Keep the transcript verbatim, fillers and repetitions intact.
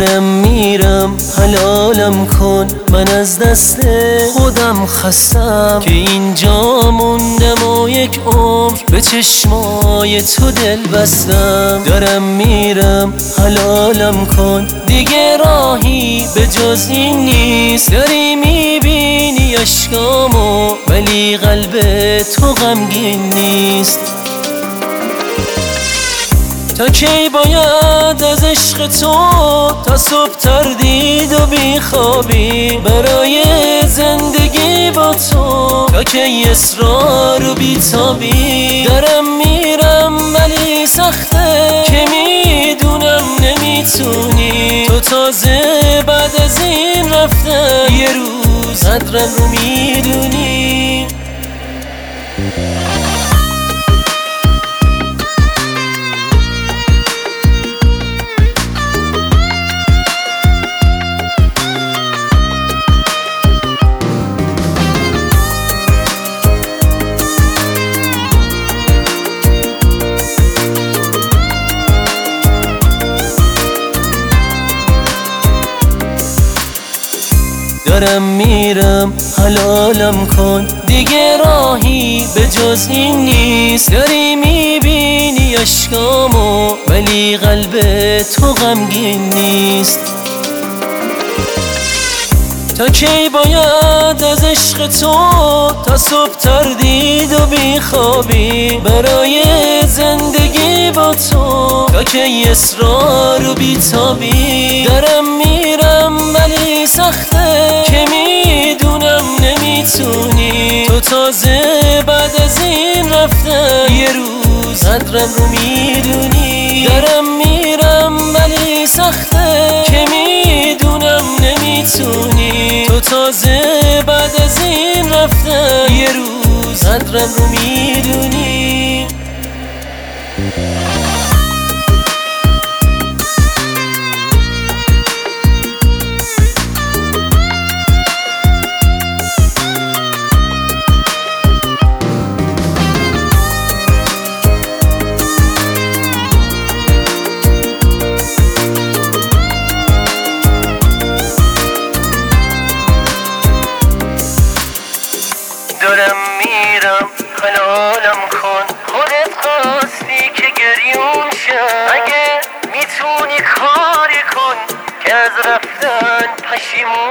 دارم میرم حلالم کن، من از دست خودم خستم که اینجا موندم و یک عمر به چشمای تو دل بستم. دارم میرم حلالم کن، دیگه راهی به جز این نیست. داری میبینی اشکامو ولی قلب تو غمگین نیست. تا کی باید از عشق تو تا صبح تردید و بیخوابی برای زندگی با تو؟ تا کی اصرار و بیتابی؟ دارم میرم ولی سخته که میدونم نمیتونی. تو تازه بعد از این رفتن یه روز قدرم رو میدونی. دارم میرم حلالم کن، دیگه راهی به جز این نیست. داری میبینی اشکامو ولی قلب تو غمگین نیست. تا کی باید از عشق تو تا صبح تردید و بیخوابی برای زندگی با تو؟ تا کی اصرار و بیتابی؟ دارم میرم ولی سخته که میدونم نمیتونی. تو تازه بعد از این رفتن یه روز قدرم رو میدونی. دارم میرم ولی سخته که میدونم نمیتونی. تو تازه بعد از این رفتن یه روز قدرم رو میدونی. دارم میرم حلالم کن، خودت خواستی که گریون شم. اگه میتونی کاری کن که از رفتن پشیمون